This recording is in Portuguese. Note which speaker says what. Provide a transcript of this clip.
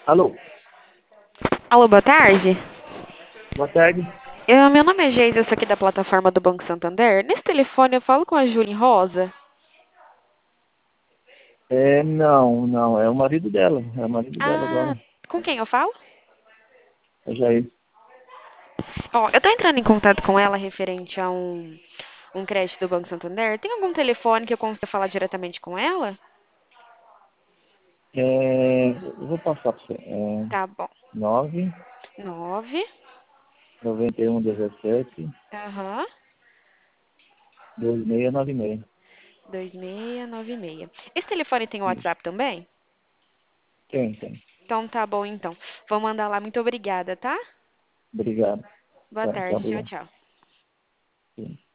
Speaker 1: Alô,
Speaker 2: Alô, boa tarde.
Speaker 1: boa tarde.
Speaker 2: Meu nome é Geisa, eu sou aqui da plataforma do Banco Santander. Nesse telefone eu falo com a Júlia Rosa.
Speaker 1: Não, é o marido dela. É o marido dela
Speaker 2: Ah,
Speaker 1: agora.
Speaker 2: com quem eu falo?
Speaker 1: É Jair.
Speaker 2: Ó, eu tô entrando em contato com ela referente a um crédito do Banco Santander. Tem algum telefone que eu consiga falar diretamente com ela?
Speaker 1: Eu vou passar para você.
Speaker 2: Tá bom.
Speaker 1: 9,
Speaker 2: 9,
Speaker 1: 91, 17,
Speaker 2: aham,
Speaker 1: 2696.
Speaker 2: 2696. Esse telefone tem
Speaker 1: Isso.
Speaker 2: WhatsApp também?
Speaker 1: Tem.
Speaker 2: Então tá bom, então. Vou mandar lá. Muito obrigada, tá?
Speaker 1: Obrigado.
Speaker 2: Boa
Speaker 1: Tá,
Speaker 2: tarde. Tchau,
Speaker 1: obrigado.
Speaker 2: tchau.
Speaker 1: Sim.